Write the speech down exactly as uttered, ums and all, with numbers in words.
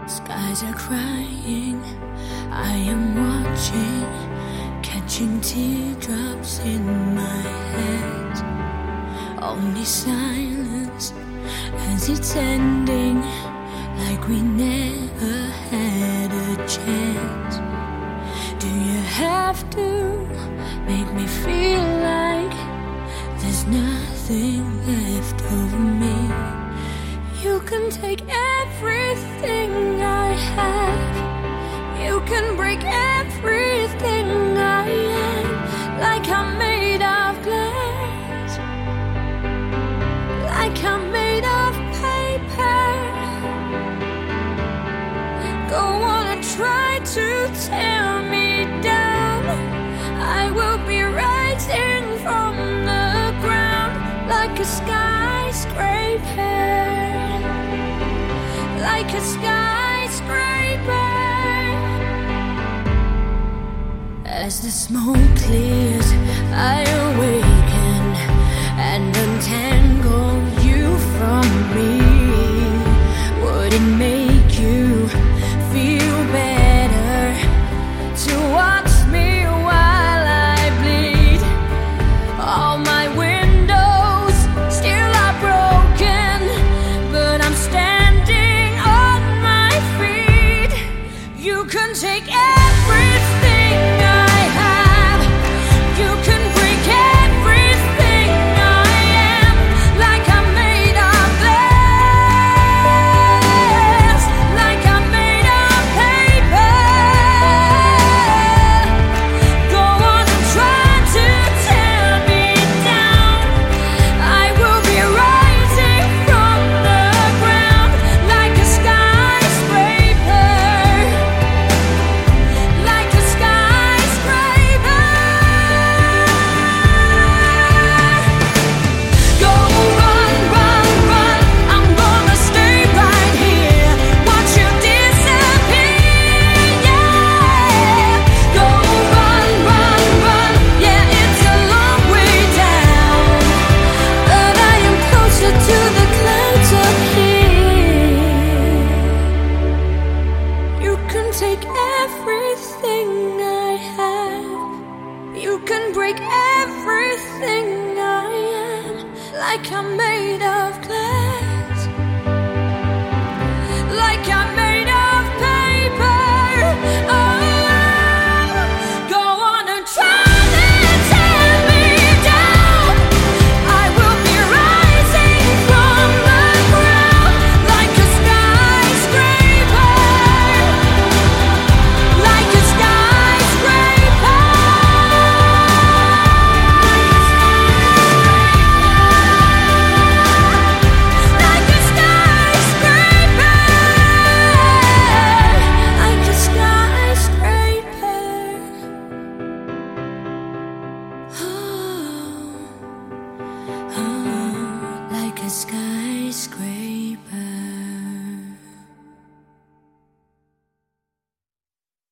Skies are crying, I am watching, catching teardrops in my head. Only silence as it's ending, like we never had a chance. Do you have to make me feel like there's nothing left of me? You can take everything I have, you can break everything I am, like I'm made of glass, like I'm made of paper. Go on and try to tear me down, I will be rising from the ground like a skyscraper, like a skyscraper. As the smoke clears, I awaken and untangle you from me. Would it make you feel better to watch me while I bleed? All my windows still are broken, but I'm standing on my feet. You can take everything I have, you can break everything I am, like I'm made of glass, like I'm made of paper. Go on and try to tear me down, I will be rising from the ground like a skyscraper, like a skyscraper. Go run, run, run, I'm gonna stay right here, watch you disappear, yeah. Go run, run, run, yeah, it's a long way down, but I am closer to the clouds up here. You can take everything I have, you can break everything I am, like I'm made of glass, like I'm